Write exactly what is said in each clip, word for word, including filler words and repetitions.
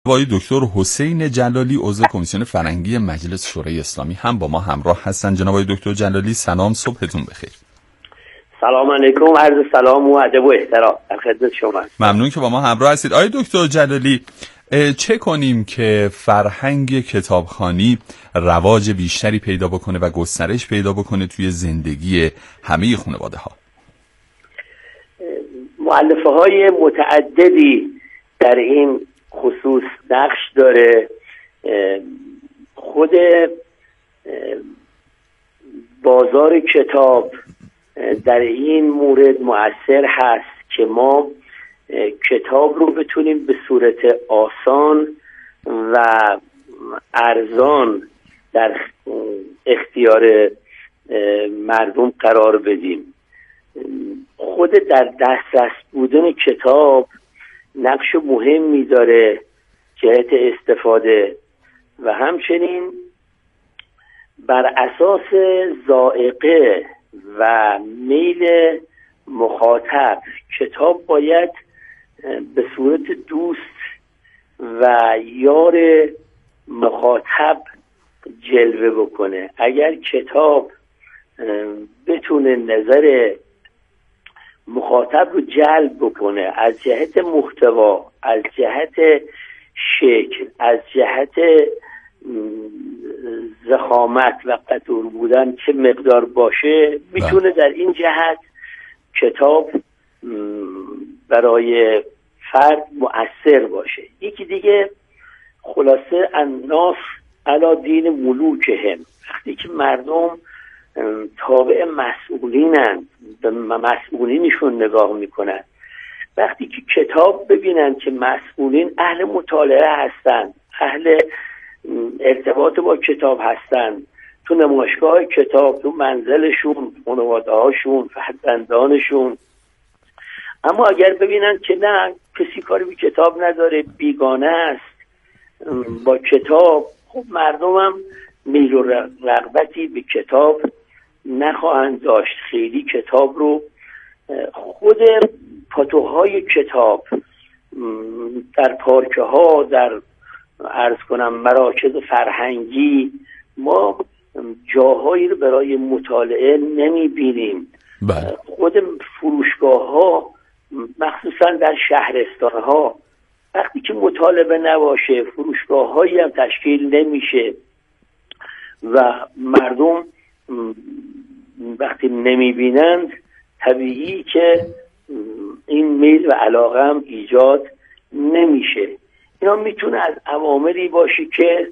آقای دکتر حسین جلالی عضو کمیسیون فرهنگی مجلس شورای اسلامی هم با ما همراه هستند. جناب آقای دکتر جلالی سلام، صبحتون بخیر. سلام علیکم، عرض سلام و ادب و احترام در خدمت شما. ممنون که با ما همراه هستید. آقای دکتر جلالی، چه کنیم که فرهنگ کتابخوانی رواج بیشتری پیدا بکنه و گسترش پیدا بکنه توی زندگی همه خانواده ها؟ مؤلفه های متعددی در این خصوص نقش داره. خود بازار کتاب در این مورد مؤثر هست که ما کتاب رو بتونیم به صورت آسان و ارزان در اختیار مردم قرار بدیم. خود در دسترس بودن کتاب نقش مهمی داره جهت استفاده و همچنین بر اساس ذائقه و میل مخاطب کتاب باید به صورت دوست و یار مخاطب جلوه بکنه. اگر کتاب بتونه نظر مخاطب رو جلب بکنه از جهت محتوا، از جهت شکل، از جهت ضخامت و قطور بودن چه مقدار باشه، میتونه در این جهت کتاب برای فرد مؤثر باشه. یکی دیگه خلاصه الناس علی دین ملوکهم، وقتی که مردم تابع مسئولینن به مسئولینشون نگاه میکنن، وقتی که کتاب ببینن که مسئولین اهل مطالعه هستن، اهل ارتباط با کتاب هستن، تو نمایشگاه کتاب، تو منزلشون، خانواده هاشون، فرزندانشون، اما اگر ببینن که نه کسی کاری به کتاب نداره، بیگانه است با کتاب، خب مردم هم میل و رغبتی به کتاب نخواهند داشت. خیلی کتاب رو خود پاتوهای کتاب در پارکه ها، در عرض کنم مراکز فرهنگی، ما جاهایی رو برای مطالعه نمی بینیم. بله. خود فروشگاه ها مخصوصا در شهرستان ها وقتی که مطالبه نباشه فروشگاه هایی هم تشکیل نمیشه و مردم وقتی نمی بینند طبیعی که این میل و علاقه هم ایجاد نمیشه. اینا میتونه از عواملی باشه که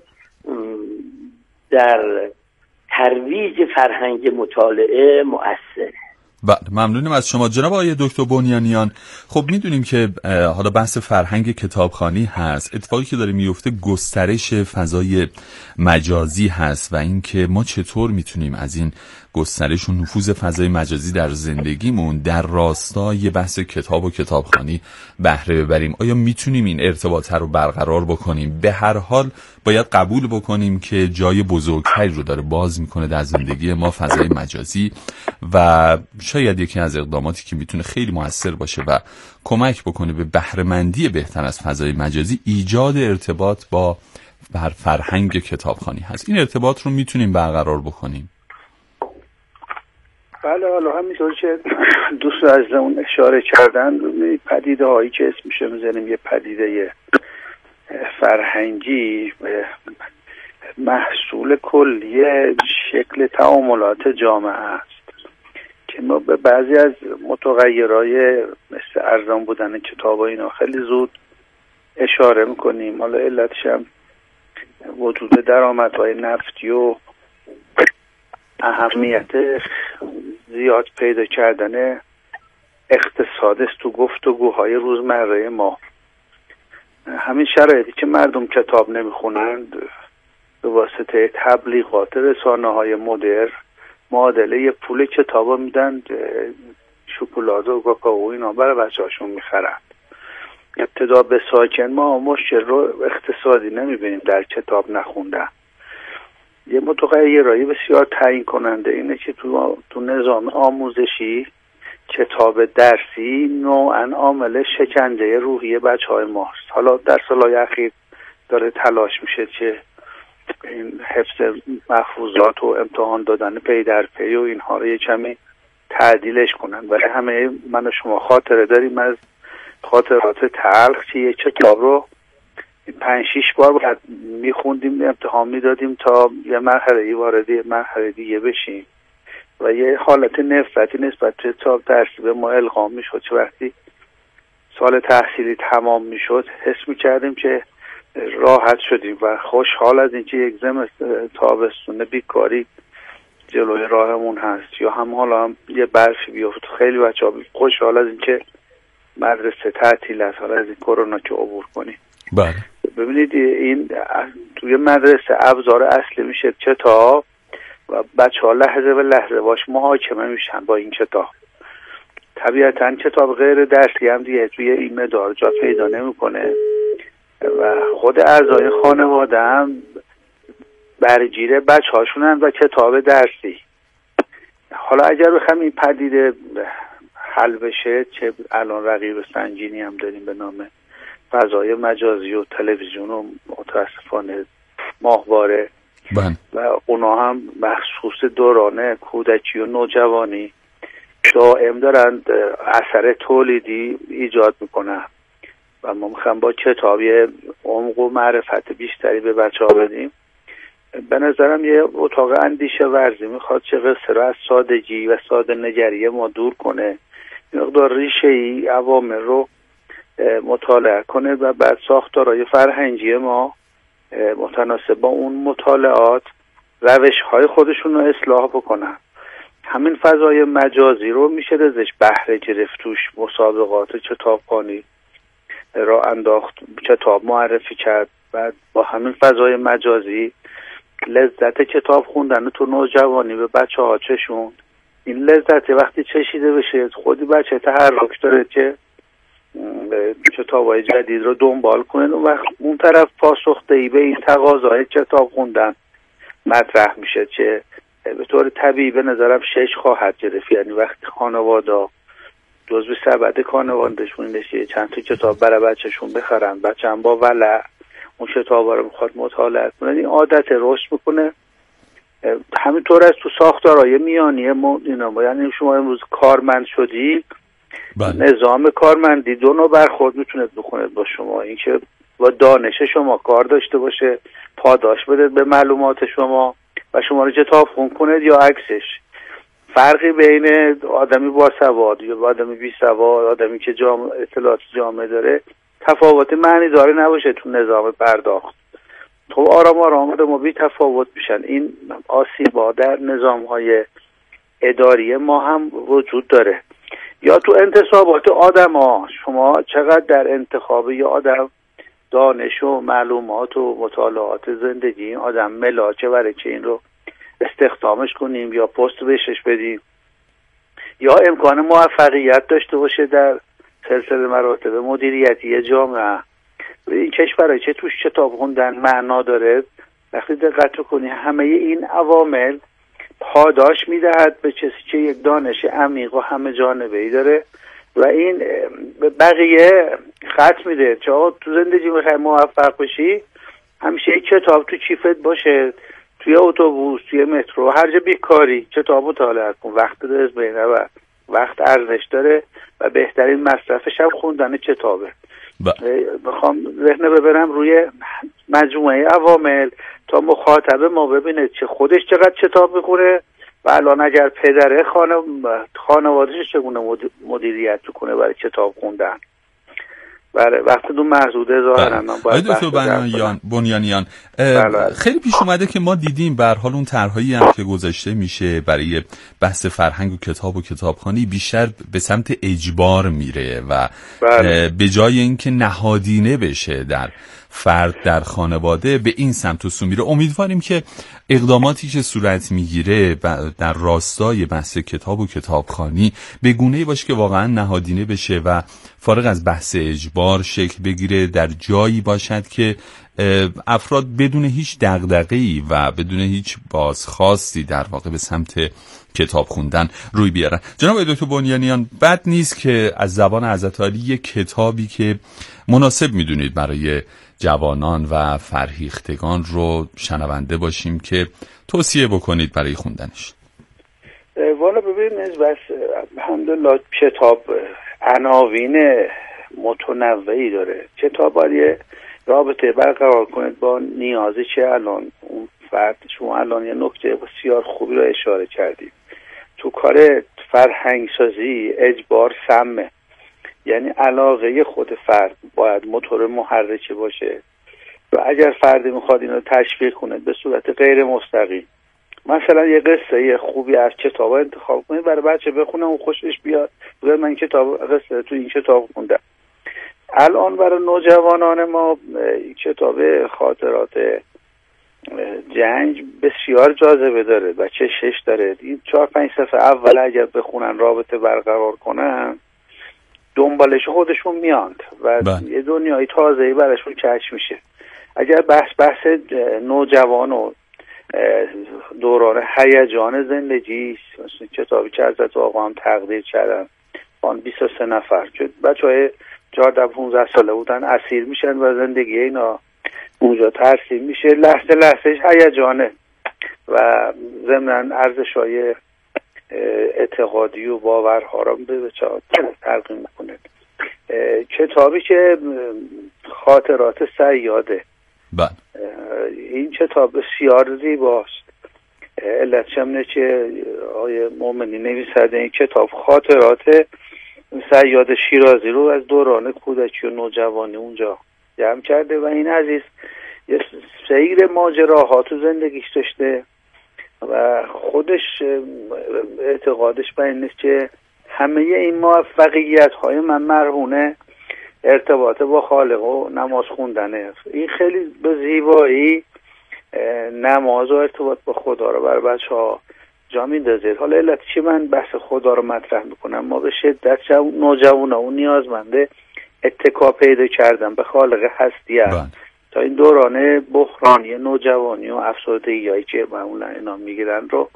در ترویج فرهنگ مطالعه مؤثره. بله، ممنونم از شما جناب آقای دکتر بنیانیان. خب میدونیم که حالا بحث فرهنگ کتابخوانی هست، اتفاقی که داره میفته گسترش فضای مجازی هست و اینکه ما چطور میتونیم از این گسترش و نفوذ فضای مجازی در زندگیمون در راستای بحث کتاب و کتابخوانی بهره ببریم. آیا میتونیم این ارتباط رو برقرار بکنیم؟ به هر حال باید قبول بکنیم که جای بزرگتری رو داره باز میکنه در زندگی ما فضای مجازی و شاید یکی از اقداماتی که میتونه خیلی موثر باشه و کمک بکنه به بهره‌مندی بهتر از فضای مجازی ایجاد ارتباط با بر فرهنگ کتابخوانی هست. این ارتباط رو میتونیم برقرار بکنیم؟ بله، حالا همینطور که دوست عزیزمون اشاره کردن، پدیده هایی که اسمش میزنیم یه پدیده فرهنگی محصول کلیه شکل تعاملات جامعه است که ما به بعضی از متغیرهای مثل ارزان بودن کتاب و اینا خیلی زود اشاره میکنیم. حالا علتش هم وجود درآمدهای نفتی و اهمیت زیاد پیدا کردن اقتصاد است تو گفتگوهای روزمره ما. همین شرایطی که مردم کتاب نمیخونند به واسطه تبلیغات رسانه‌های مدرن معادله پول کتابا میدن، شکلات و کاکائو اینا برای بچه‌هاشون میخرند. ابتدا به ساکن ما مشکل رو اقتصادی نمیبینیم در کتاب نخوندن. یه متغیرایی بسیار تعیین کننده اینه که تو تو نظام آموزشی کتاب درسی نوعاً عامل شکنجه روحی بچه‌های ماست. حالا در سالهای اخیر داره تلاش میشه که این حفظ محفوظات و امتحان دادن پی در پی و اینها رو یه کمی تعدیلش کنن. ولی همه من و شما خاطره داریم از خاطرات تلخ که یه کتاب رو پنج شیش بار باید میخوندیم، امتحان میدادیم تا یه مرحله وارد یه مرحله دیگه بشیم و یه حالت نفرتی نسبت به کتاب درسی به ما القا میشد که وقتی سال تحصیلی تمام میشد حس میکردیم که راحت شدیم و خوشحال از اینکه یک زمستون تابستون بیکاری جلوی راهمون هست، یا هم حالا هم یه برفی بیفت. خیلی بچه‌ها خوشحال از اینکه مدرسه تعطیل است، حالا از این کرونا که عبور کنیم. بله. ببینید این توی مدرسه ابزار اصلی میشه کتاب و بچه‌ها لحظه به لحظه باش محاکمه میشن با این کتاب. طبیعتاً کتاب غیر درسی هم دیگه توی این مدار جا پیدا نمیکنه و خود اعضای خانواده هم برگیر بچه هاشونن و کتاب درسی. حالا اگر بخوام این پدیده حل بشه، چه الان رقیب سنگینی هم داریم به نام فضای مجازی و تلویزیون و متاسفانه ماهواره و اونا هم مخصوص دوران کودکی و نوجوانی دائم دارن اثر تولیدی ایجاد میکنن و ما میخوام با کتابی عمق و معرفت بیشتری به بچه ها بدیم. به نظرم یه اتاق اندیشه ورزی میخواد چه قصه رو از سادگی و ساده نگری ما دور کنه، مقدار ریشه ای عوامل رو مطالعه کنه و بعد ساختارهای فرهنگی ما متناسب با اون مطالعات روش های خودشون رو اصلاح بکنن. همین فضای مجازی رو میشه ازش بهره گرفت، توش مسابقات کتابخوانی را انداخت، کتاب معرفی کرد و با همین فضای مجازی لذت کتاب خوندن تو نوجوانی به بچه ها چشون. این لذت وقتی چشیده بشه خودی بچه تحرک داره که کتاب‌های جدید رو دنبال کنه و اون طرف پاسخدهی به این تقاضای کتاب خوندن مطرح میشه که به طور طبیعی به نظرم شش خواهد گرفت. یعنی وقتی خانواده جزو سبد خانوادهشون نشه چند تا کتاب برای بچهشون بخرن، بچه هم با ولع اون کتابا رو میخواد مطالعه کنه، این عادت رشد میکنه. همینطور از تو ساختارهای میانی ما اینا، یعنی شما امروز کارمند شدی بله. نظام کارمندی دو نوع برخورد میتونه بکنه با شما، اینکه با دانش شما کار داشته باشه، پاداش بده به معلومات شما و شما رو کتاب خون کنه، یا عکسش. فرقی بین آدمی با سواد یا آدمی بی سواد، آدمی که جامعه اطلاعات جامعه داره تفاوت معنی داره نباشه تو نظام پرداخت. خب آرام آرام ما بی تفاوت میشن. این آسیبا در نظام‌های اداری ما هم وجود داره. یا تو انتصابات آدم ها شما چقدر در انتخاب یا آدم دانش و معلومات و مطالعات زندگی این آدم ملاچه برای که این رو استخدامش کنیم یا پست بهش بدیم یا امکان موفقیت داشته باشه در سلسله مراتب مدیریتی جامعه. این کشورهایی که توش کتاب خوندن معنا داره، وقتی دقت کنی همه این عوامل پاداش میدهد به کسی که یک دانش عمیق و همه جانبه‌ای داره و این بقیه خط میده. چه تو زندگی میخوای موفق بشی همیشه یک کتاب تو کیفت باشه، توی اتوبوس، توی مترو، هر جا بیکاری کتاب مطالعه کن. وقت داره بینه و وقت ارزش داره و بهترین مصرفش هم خوندن کتابه. بخوام ذهن ببرم روی مجموعه عوامل تا مخاطب ما ببینه چه خودش چقدر کتاب میخوره و الان اگر پدره خانه خانوادهش چگونه مدیریت کنه برای کتاب خوندن. بله وقتی دو محدوده ظاهرا من باید دکتر بنیان بنیانیان خیلی پیش اومده که ما دیدیم به هر حال اون طرحایی هم که گذاشته میشه برای بحث فرهنگ و کتاب و کتابخوانی بیشتر به سمت اجبار میره و به جای اینکه نهادینه بشه در فرد در خانواده به این سمت و سو میره. امیدواریم که اقداماتی که صورت میگیره در راستای بحث کتاب و کتابخوانی به گونه‌ای باشه که واقعا نهادینه بشه و فارغ از بحث اجبار شکل بگیره، در جایی باشد که افراد بدون هیچ دغدغه‌ای و بدون هیچ بازخواستی در واقع به سمت کتاب خوندن روی بیارن. جناب دکتر بنیانیان، بد نیست که از زبان حضرت علی یک کتابی که مناسب میدونید برای جوانان و فرهیختگان رو شنونده باشیم که توصیه بکنید برای خوندنش؟ والا ببینید، بس الحمدلله کتاب عناوین متنوعی داره. کتاب باید رابطه برقرار کنید با نیازی که الان اون فرد، شما الان یه نکته بسیار خوبی رو اشاره کردید. تو کار فرهنگ سازی اجبار سمه، یعنی علاقه خود فرد باید موتور محرکه باشه و اگر فردی میخواد اینو تشویق کنه به صورت غیر مستقیم، مثلا یه قصه خوبی از کتاب انتخاب کنید برای بچه بخونه و خوشش بیاد، بگه من کتاب قصه تو این کتاب خوندم. الان برای نوجوانان ما کتاب خاطرات جنگ بسیار جاذبه داره و چشش داره. این چهار پنج صفحه اول اگر بخونن، رابطه برقرار کنن، دنبالش خودشون میاند و با. یه دنیای تازه‌ای براشون کشف میشه. اگر بحث بحث نوجوان و دوران هیجان زندگی، مثلا کتابی که حضرت آقا هم تقدیر کردن، آن بیست و سه نفر که بچهای چهارده پانزده ساله بودن اسیر میشن و زندگی اینا اونجا ترسیم میشه، لحظه لحظهش هیجانه و ضمن ارزش‌های اعتقادی و باورها را به بچه‌ها تلقین میکنه. کتابی که خاطرات صیاده، بله، این کتاب بسیار زیباست. علتش اینه که آقای مومنی نویسنده این کتاب خاطرات صیاد شیرازی رو از دوران کودکی و نوجوانی اونجا جمع کرده و این عزیز یه سیر ماجراها تو زندگیش داشته و خودش اعتقادش به این نیست که همه این موفقیت های من مرهونه ارتباط با خالق و نماز خوندنه. این خیلی به زیبایی نماز و ارتباط با خدا رو برای بچه ها جا میندازه. حالا علت چی من بحث خدا رو مطرح میکنم؟ ما به شدت نوجوان ها اون نیازمنده اتکا پیدا کردن به خالق هستی هست تا این دوران بحرانی نوجوانی و افسردگی هایی که معمولا اینا میگیرن رو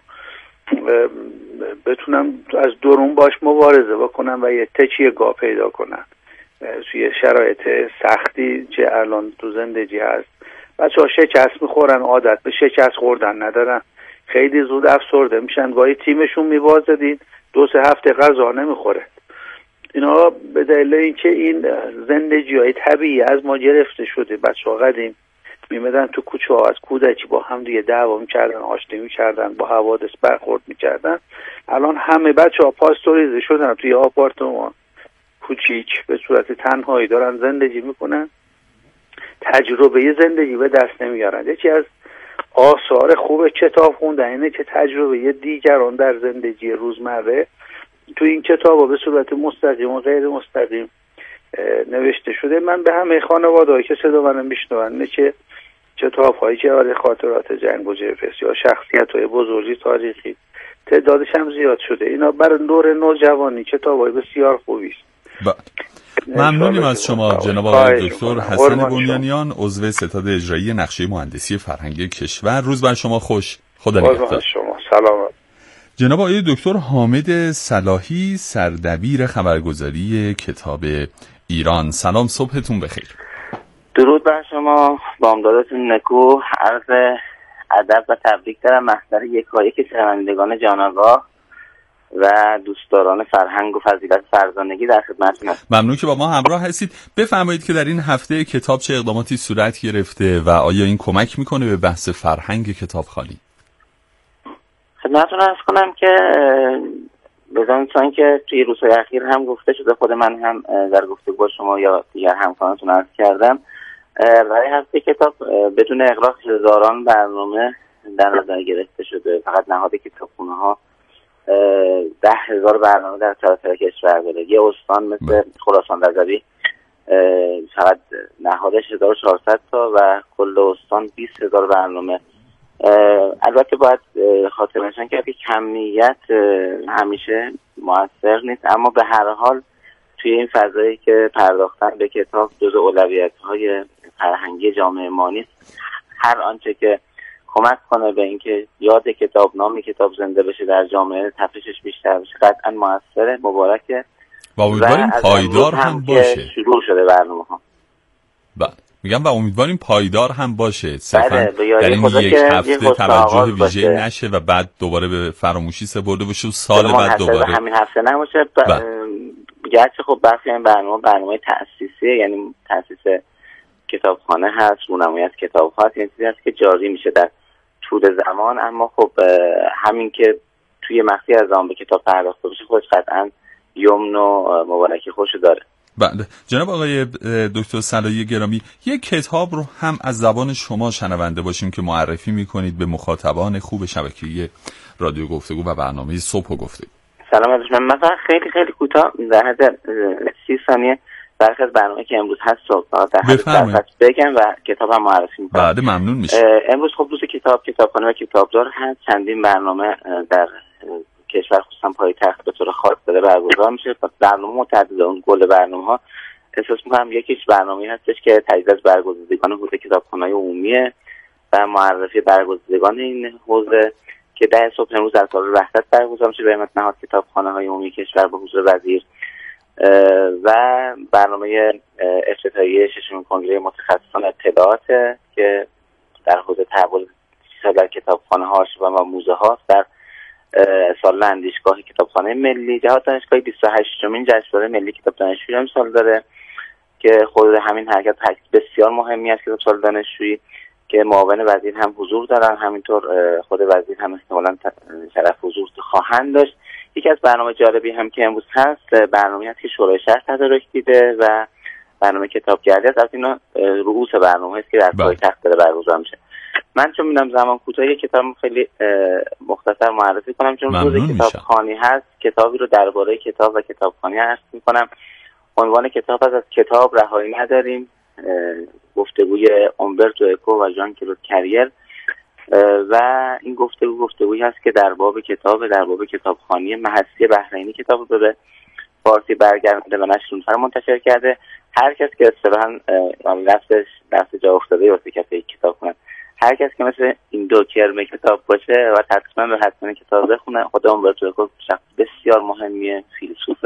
بتونم از درون باش مبارزه بکنم و یه تکیه گاه پیدا کنم توی شرایط سختی که الان تو زندگی هست. بچه ها شکست میخورن، عادت به شکست خوردن ندارن، خیلی زود افسرده میشن، گاهی تیمشون میبازه دید دو سه هفته غذا نمیخوره. اینا به دلیل اینکه این زندگی های طبیعی از ما گرفته شده. بچه ها قدیم میمدن تو کوچه ها از کودکی با هم دیگه دعوا میکردن، آشتی میکردن، با حوادث برخورد میکردن. الان همه بچه ها پاستوریزه شدن، توی آپارتمان کوچیک به صورت تنهایی دارن زندگی میکنن، تجربه زندگی به دست نمیارن. یکی از آثار خوب کتاب خوندن اینه که تجربه دیگران در زندگی روزمره تو این کتابا به صورت مستقیم و غیر مستقیم نوشته شده. من به همه خانواده‌ای که صدا منو میشنون اینه که کتاب‌هایی که آره خاطرات جنگ و جبهه یا شخصیت‌های بزرگی تاریخی تعدادش هم زیاد شده، اینا برای دور نوجوانی کتاب‌های بسیار خوبی است. با... ممنونیم از شما جناب آقای دکتر حسن بنیانیان، عضو ستاد اجرایی نقشه مهندسی فرهنگی کشور. روز بر شما خوش. خدا نگهدار. شما سلامت. جناب آقای دکتر حامد صلاحی، سردبیر خبرگزاری کتاب ایران. سلام، صبحتون بخیر. درود بر شما، بامدادتون نکو. عرض ادب و تبریک دارم محضر یکایک شنوندگان جان‌آگاه و دوستداران فرهنگ و فضیلت فرزانگی در خدمتتون هستم. ممنون که با ما همراه هستید. بفرمایید که در این هفته کتاب چه اقداماتی صورت گرفته و آیا این کمک میکنه به بحث فرهنگ کتابخوانی؟ خدمتتون عرض کنم که بزن چون که توی روزهای اخیر هم گفته شده، خود من هم در گفتگو با شما یا دیگر همکارانتون عرض کردم، برای هفته کتاب بدون اغراق هزاران برنامه در نظر گرفته شده. فقط نهاد کتابخونه ها ده هزار برنامه در سراسر کشور داره. یه استان مثل خراسان رضوی فقط نهادش هزار و چهارصد تا و کل استان بیست هزار برنامه. البته باید خاطر نشان کرد که کمیت همیشه موثر نیست، اما به هر حال توی این فضایی که پرداختن به کتاب جزو اولویت‌های فرهنگی جامعه ما نیست، هر آنچه که کمک کنه به اینکه یاد کتاب، نام کتاب زنده بشه در جامعه، تفریحش بیشتر بشه، قطعا موثره، مبارکه و امیدواریم پایدار هم باشه. شروع شده برنامه‌ها. بله، میگم و امیدواریم پایدار هم باشه، صرفا در این یک هفته توجه ویژه نشه و بعد دوباره به فراموشی سپرده بشه و سال بعد دوباره همین هفته نباشه. ب... گرچه خب بخشی این برنامه برنامه تأسیسیه، یعنی تأسیس کتابخانه هست، رونمایی از کتاب هست، این چیزی هست که جاری میشه در طول زمان، اما خب همین که توی مقطعی از زمان به کتاب پرداخته بشه خودش قطعا یمن و مبارکی خوشو داره. بله جناب آقای دکتر صلاحی گرامی، یک کتاب رو هم از زبان شما شنونده باشیم که معرفی میکنید به مخاطبان خوب شبکه رادیو گفتگو و برنامه صبح و گفتگو. سلام علیکم. من مثلا خیلی خیلی کوتاه در حد سی ثانیه برخی از برنامه که امروز هست صبح در حد بگم و کتابم معرفی میکنم. بله ممنون میشه. امروز خب روز کتاب، کتابخانه و کتابدار هست. چندین برنامه در کشور خصوصا پایتخت به طور خاص داره برگزار میشه. برنامه متعدد، اون گل برنامه‌ها احساس میکنم یکیش برنامه‌ای هستش که تجدید از برگزیدگان حوزه کتابخانه‌های عمومیه و معرفی برگزیدگان این حوزه که ده صبح امروز در سال وحدت برگزار میشه به همت نهاد کتابخانه‌های عمومی کشور به حضور وزیر، و برنامه افتتاحیه ششمین کنگره متخصصان اطلاعات که در حوزه تحول در کتابخانه‌ها و موزه ها در سال اندیشگاه کتابخانه ملی جهاد دانشگاهی بیست و هشتمین جشنواره ملی کتاب دانشجویی امسال داره که خود همین حرکت بسیار مهمی است کتاب سال دانشجویی که معاون وزیر هم حضور دارن، همینطور خود وزیر هم احتمالاً شرف حضور خواهند داشت. یکی از برنامه جالبی هم که امروز هست برنامه‌ای است که شورای شهر تدارک دیده و برنامه کتابگردی است. از اینا رؤوس برنامه است که در پایتخت داره برگزار میشه. من چون میدونم زمان کوتاه یک کتاب خیلی مختصر معرفی کنم چون روز کتابخوانی هست، کتابی رو درباره کتاب و کتابخوانی عرض میکنم. عنوان کتاب از, از کتاب رهایی نداریم، گفتگوی اومبرتو اکو و ژان کلود کریر، و این گفتگو گفتگویی هست که در باب کتاب در باب کتابخوانی محسی بحرینی کتاب رو به فارسی برگردونده و نشر نوفر منتشر کرده. هر کس که اصطلاحاً لفظش لفظ جا افتاده واسه کسی کتاب کنه، هر کس که مثل این دو کرم کتاب باشه و حتما به حتما کتاب بخونه. خود اومبرتو اکو شخص بسیار مهمیه، فیلسوف،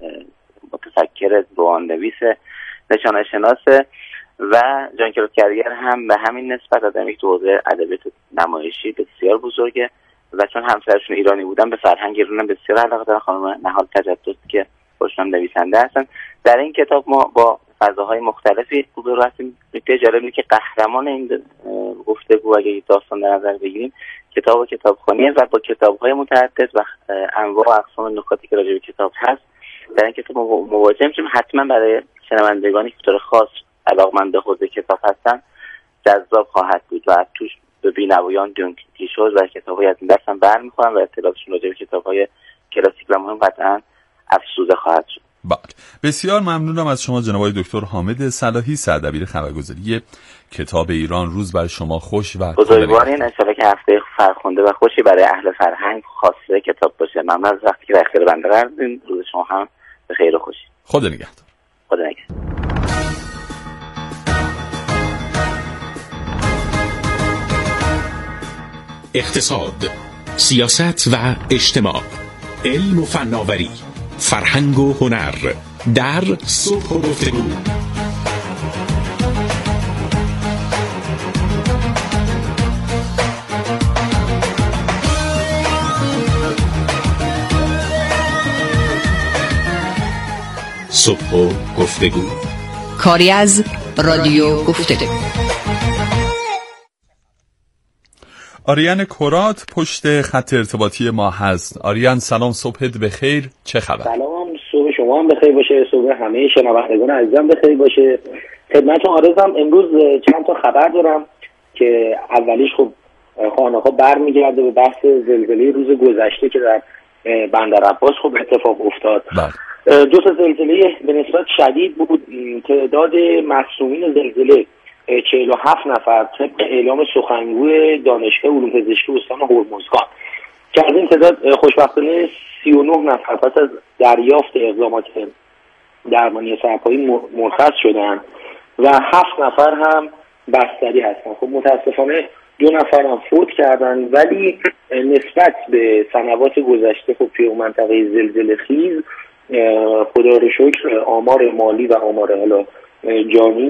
متفکر، رواندویس، نشانه شناسه و ژان کلود کریر هم به همین نسبت آدمی که تو حوزه ادبیات نمایشی بسیار بزرگه و چون همسرشون ایرانی بودن به فرهنگ ایران بسیار علاقه دارن. خانم نهال تجدد که خودشون نویسنده هستن. در این کتاب ما با فضاهای مختلفی روبرو هستیم. نکته جالب اینه که قهرمان این گفتگو اگه داستان در نظر بگیریم کتاب و کتابخوانی و با کتاب‌های متعدد و انواع و اقسام نکاتی که راجع به کتاب هست در این کتاب مواجه میشیم. حتما برای شنوندگانی که به طور خاص علاقمند حوزه کتاب هستن جذاب خواهد بود و توش به بی‌نوایان دونکی شد و کتاب‌های از این دست هم برمی‌خورن و اطلاعاتشون راجع به کتاب‌های کلاسیک و مهم قطعاً افزوده خواهد شد. بله بسیار ممنونم از شما جناب آقای دکتر حامد صلاحی، سردبیر خبرگزاری کتاب ایران. روز برای شما خوش و بزرگوارین. انشالله که هفته فرخنده و خوشی برای اهل فرهنگ خاصه کتاب باشه. ممنون از وقتی که در اختیار بنده قرار دادین. روز شما هم به خیر و خوشی. خدا نگهدار. خدا نگهدار. اقتصاد، سیاست و اجتماع، علم و فناوری، فرهنگ و هنر در صبح و گفتگو. صبح و گفتگو، کاری از رادیو گفتگو. آریان کرات پشت خط ارتباطی ما هست. آریان سلام، صبحت بخیر، چه خبر؟ سلام، صبح شما هم بخیر باشه، صبح همه شنوندگان عزیزم بخیر باشه. خدمتتون عرضم امروز چند تا خبر دارم که اولیش خب خانه‌ها برمیگرده به بحث زلزله روز گذشته که در بندر عباس خب اتفاق افتاد. بله. دو تا زلزله به نسبت شدید بود. تعداد مصدومین زلزله چهل و هفت نفر طبق اعلام سخنگوی دانشگاه علوم پزشکی استان هرمزگان که از این تعداد خوشبختانه سی و نه نفر پس از دریافت اقدامات درمانی سرپایی مرخص شدن و هفت نفر هم بستری هستن. خب متاسفانه دو نفر هم فوت کردن، ولی نسبت به سنوات گذشته خب توی منطقه زلزله خیز خدا رو شکر آمار مالی و آمار حالا جانی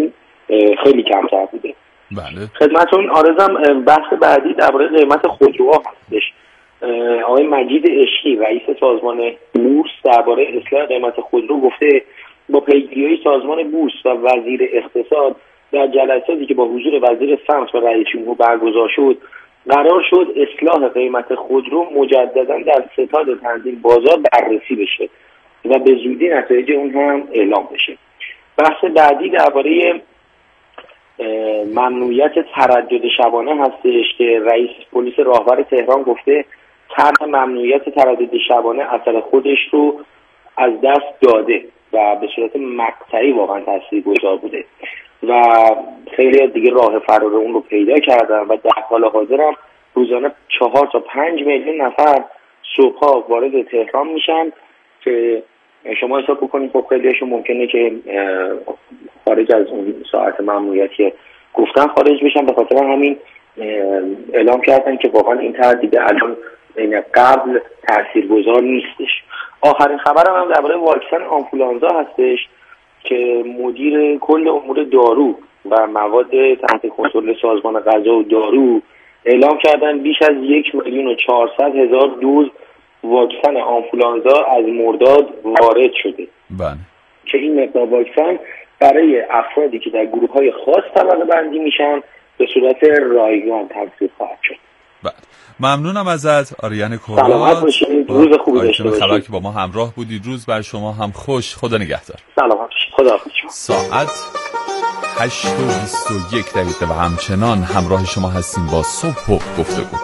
خیلی کمتر بوده. بله. خدمتتون عرضم بحث بعدی درباره قیمت خودروها هستش. آقای مجید عشقی رئیس سازمان بورس درباره اصلاح قیمت خودرو گفته با پیگیری سازمان بورس و وزیر اقتصاد در جلساتی که با حضور وزیر سمت و رئیس جمهور برگزار شد قرار شد اصلاح قیمت خودرو مجددا در ستاد تنظیم بازار بررسی بشه و به زودی نتایج اون هم اعلام بشه. بحث بعدی درباره ممنوعیت تردد شبانه هستش که رئیس پلیس راهور تهران گفته طرح ممنوعیت تردد شبانه اثر خودش رو از دست داده و به صورت مقطعی واقعا تاثیرگذار بوده و خیلی دیگه راه فرار اون رو پیدا کردن و در حال حاضر هم روزانه چهار تا پنج میلیون نفر صبحها وارد تهران میشن که شما حساب بکنید خب خیلیشون ممکنه که خارج از اون ساعت ممنوعیتی گفتن خارج بشن. به خاطر همین اعلام کردن که واقعا این طرح دیگه الان این قبل تاثیرگذار نیستش. آخرین خبرم هم درباره واکسن آنفولانزا هستش که مدیر کل امور دارو و مواد تحت کنترل سازمان غذا و دارو اعلام کردن بیش از یک میلیون و چهارصد هزار دوز واکسن آنفولانزا از مرداد وارد شده. بله. که این مقدار واکسن برای افرادی که در گروه‌های خاص طبقه بندی میشن به صورت رایگان تقسیم خواهد شد. بله. ممنونم ازت آریان کوراد. سلامت باشید. روز خوبی داشته باشید. خبر که با ما همراه بودید. روز بر شما هم خوش. خدا نگهدار. سلامت باشید. خدا حافظ. ساعت هشت و بیست و یک دقیقه و همچنان همراه شما هستیم با صبح و گفتگو.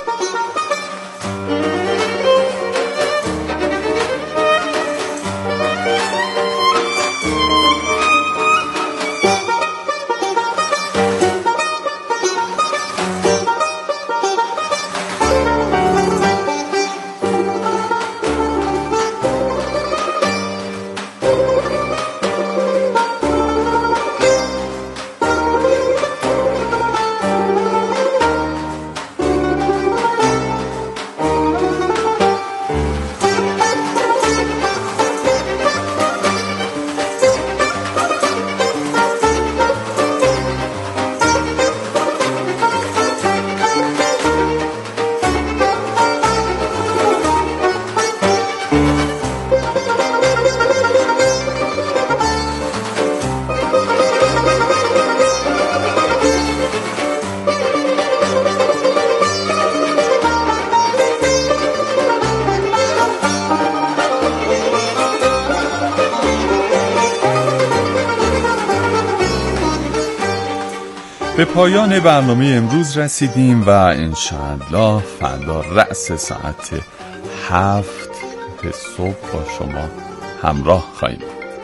به پایان برنامه امروز رسیدیم و انشاءالله فردا رأس ساعت هفت صبح با شما همراه خواهیم.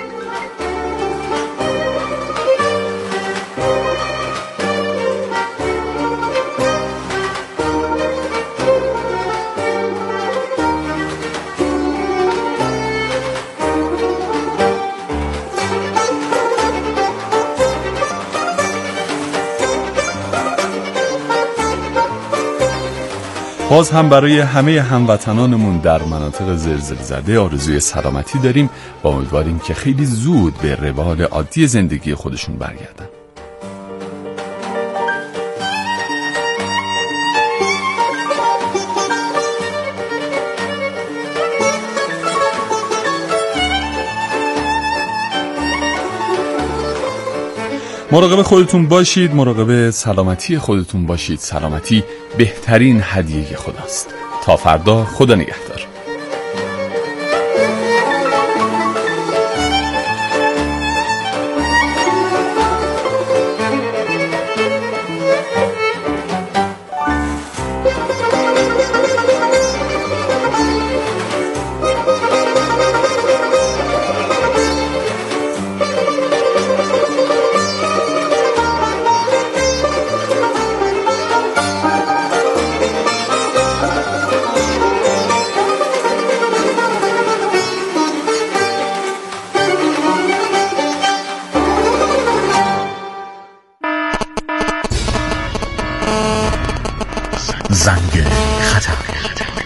باز هم برای همه هموطنانمون در مناطق زلزله زده آرزوی سلامتی داریم و امیدواریم که خیلی زود به روال عادی زندگی خودشون برگردن. مراقب خودتون باشید، مراقب سلامتی خودتون باشید. سلامتی بهترین هدیه خداست. تا فردا، خدا نگهدار. زنگ خطر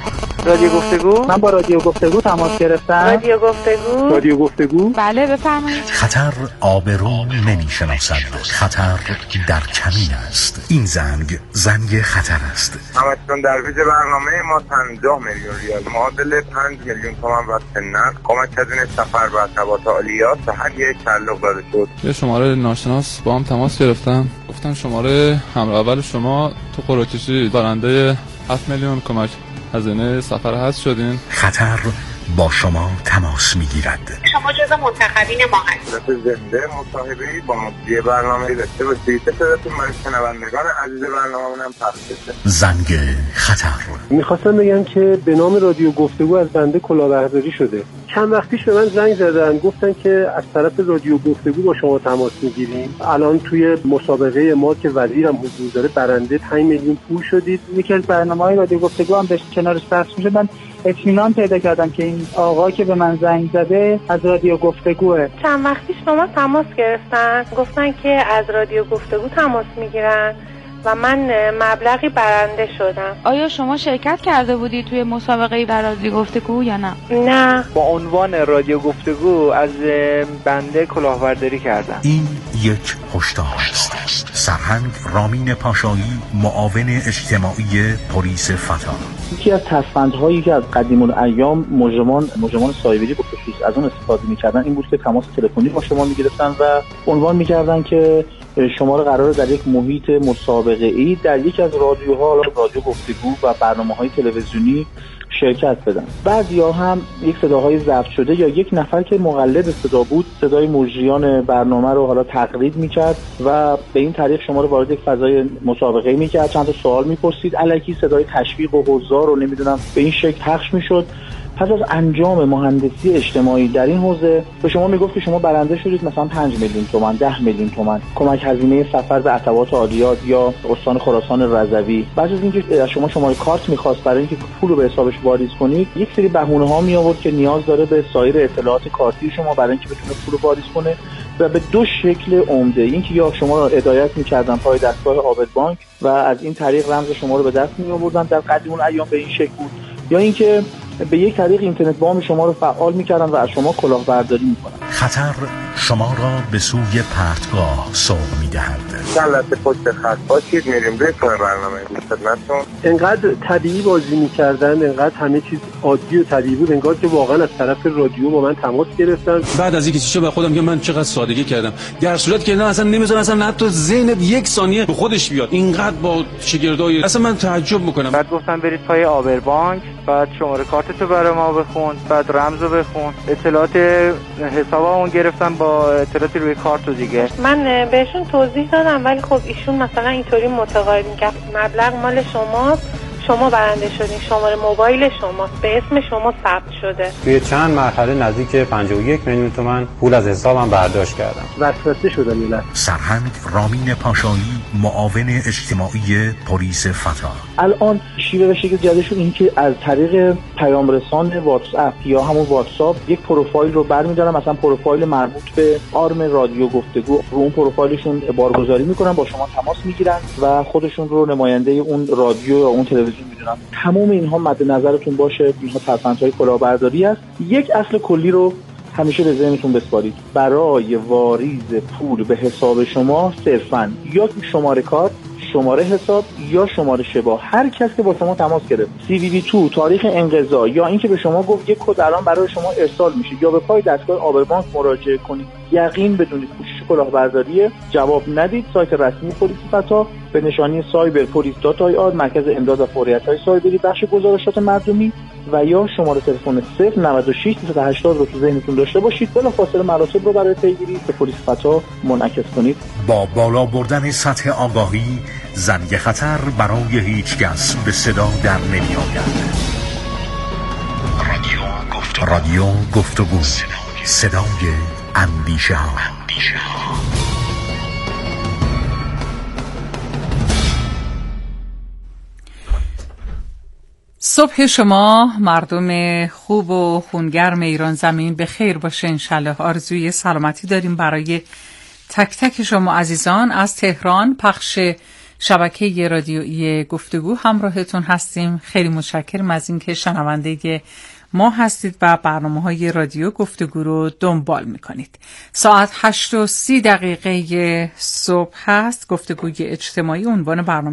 رادیو گفتگو. من با رادیو گفتگو تماس گرفتم. رادیو گفتگو. رادیو گفتگو. بله بفرمایید. خطر آبرو نمیشناسد، خطر در کمین است. این زنگ زنگ خطر است. همچون در ویژه برنامه ما پنجاه میلیون ریال معادل پنج میلیون تومان و سنن کمک هزینه سفر و ارتباط عالیات به هر یک تعلق داده شد. یه شماره ناشناس با هم تماس گرفتم، گفتم شماره همراه اول شما تو قرعه‌کشی برنده هفت میلیون کمک هزینه سفر هست شدین. خطر با شما تماس میگیرد. شما جزو منتخبین ما هستید. زنده مصاحبه‌ای با مجری برنامه‌ای داشته باشید. صداتون برای شنوندگان عزیز برنامه‌مون هم پخش بشه. زنگ خطر. می‌خواستم بگم که به نام رادیو گفتگو از بنده کلاهبرداری شده. چند وقت پیش به من زنگ زدن، گفتن که از طرف رادیو گفتگو با شما تماس میگیریم. الان توی مسابقه ما که وزیرم حضور داره برنده پنج میلیون پول شدید. یکی از برنامه‌های رادیو گفتگو هم به کنارش پخش میشه. من اطمینان پیدا کردم که این آقا که به من زنگ زده از رادیو گفتگوه. چند وقت پیش با ما تماس گرفتن، گفتن که از رادیو گفتگو تماس میگیرن و من مبلغی برنده شدم. آیا شما شرکت کرده بودی توی مسابقه در رادیو گفتگو یا نه؟ نه. با عنوان رادیو گفتگو از بنده کلاهبرداری کردم. این یک هشدار است. سرهنگ رامین پاشایی، معاون اجتماعی پلیس فتا. یکی از تصفندهایی که از قدیم الایام مجرمان مجرمان سایبری به خصوص از اون استفاده می‌کردن این بود که تماس تلفنی با شما می‌گرفتن و عنوان می‌کردن که شما رو قراره در یک محیط مسابقه‌ای در یک از رادیوها، رادیو گفتگو و برنامه‌های تلویزیونی شرکت بدن. بعضیا هم یک صداهای ضبط شده یا یک نفر که مقلد صدا بود صدای مجریان برنامه رو حالا تقلید میکرد و به این طریق شما رو وارد یک فضای مسابقه میکرد، چند تا سوال میپرسید، الکی صدای تشویق و حضار رو نمیدونم به این شکل پخش میشد. پس از انجام مهندسی اجتماعی در این حوزه به شما میگفت که شما برنده شدید مثلا پنج میلیون تومان، ده میلیون تومان کمک هزینه سفر به ارتباط عالیات یا استان خراسان رضوی. بعد از اینکه از شما شماره کارت میخواست برای اینکه پول رو به حسابش واریز کنید، یک سری بهونه ها می آورد که نیاز داره به سایر اطلاعات کارتی شما برای اینکه بتونه پول رو واریز کنه و به دو شکل عمده. اینکه یا شما رو هدایت می‌کردن پای دستگاه عابد بانک و از این طریق رمز شما رو به دست می‌آوردن در قدیم الایام به این شکل بود، یا اینکه به یک طریق اینترنت بام شما رو فعال می‌کردن و از شما کلاهبرداری می‌کنن. خطر شما را به سوی پرتگاه سوق می‌دهد. چند لحظه پشت خط باشید، میریم روی برنامه خدمتتون. انقدر طبیعی بازی می‌کردن، انقدر همه چیز عادی و طبیعی بود، انگار که واقعا از طرف رادیو با من تماس گرفتن. بعد از اینکه چیزو به خودم میگم من چقدر سادگی کردم، در صورتی که نه اصلا نمیذارن اصلا حتی ذهنت یک ثانیه به خودش بیاد. اینقدر با شگردای اصلا من تعجب می‌کنم. بعد گفتم برید پای آبر بانک، بعد شماره کارتتو برای ما بخون، بعد رمزو بخون، اطلاعات حسابمون گرفتن با اطلاعاتی روی کارت و دیگه. من بهشون توضیح دادم ولی خب ایشون مثلا اینطوری متقاعد می‌کرد مبلغ مال شماست، شما برنده شدین، شماره موبایل شماست، به اسم شما ثبت شده. توی چند مرحله نزدیک پنجاه و یک میلیون تومان پول از حسابم برداشت کردم. وسوسه شدم یه لحظه. سرهنگ رامین پاشایی، معاون اجتماعی پلیس فتا. الان شیوه و شکل جدیدشون این که از طریق پیام رسان واتساپ یا همون واتساپ یک پروفایل رو برمی‌دارن، مثلا پروفایل مربوط به آرم رادیو گفتگو، رو اون پروفایلشون بارگذاری میکنن، با شما تماس میگیرن و خودشون رو نماینده اون رادیو یا اون تلویزیون میدونن. تمام اینها مد نظرتون باشه، اینها تفاوت‌های کلاهبرداری است. یک اصل کلی رو همیشه به ذهنتون بسپارید. برای واریز پول به حساب شما صرفاً یا شماره کارت، شماره حساب یا شماره شبا، هر کس که با شما تماس گرفت، سی وی وی دو، تاریخ انقضا یا اینکه به شما گفت یک کد الان برای شما ارسال میشه یا به پای دستگاه آبر بانک مراجعه کنید، یقین بدونید کوشش کلاهبرداری، جواب ندید. سایت رسمی پلیس فتا به نشانی سایبر پلیس دات آی آر، مرکز امداد و فوریت‌های سایبری، بخش گزارشات مردمی، و یا شماره تلفن صفر نود و شش دویست و هشتاد رو تو ذهنتون داشته باشید. بلافاصله مراتب رو برای پیگیری به پلیس فتا منعکس کنید. با بالا بردن سطح آگاهی، زنگ خطر برای هیچ کس به صدا در نمی‌آید. رادیو گفتگو، رادیو گفتگو، صدای اندیشه ها. صبح شما مردم خوب و خونگرم ایران زمین به خیر باشه انشالله. آرزوی سلامتی داریم برای تک تک شما عزیزان. از تهران پخش شبکه رادیویی گفتگو همراهتون هستیم. خیلی متشکرم از اینکه شنونده ما هستید و برنامه‌های رادیو گفتگو رو دنبال می‌کنید. ساعت هشت و سی دقیقه صبح هست. گفتگوی اجتماعی عنوان برنامه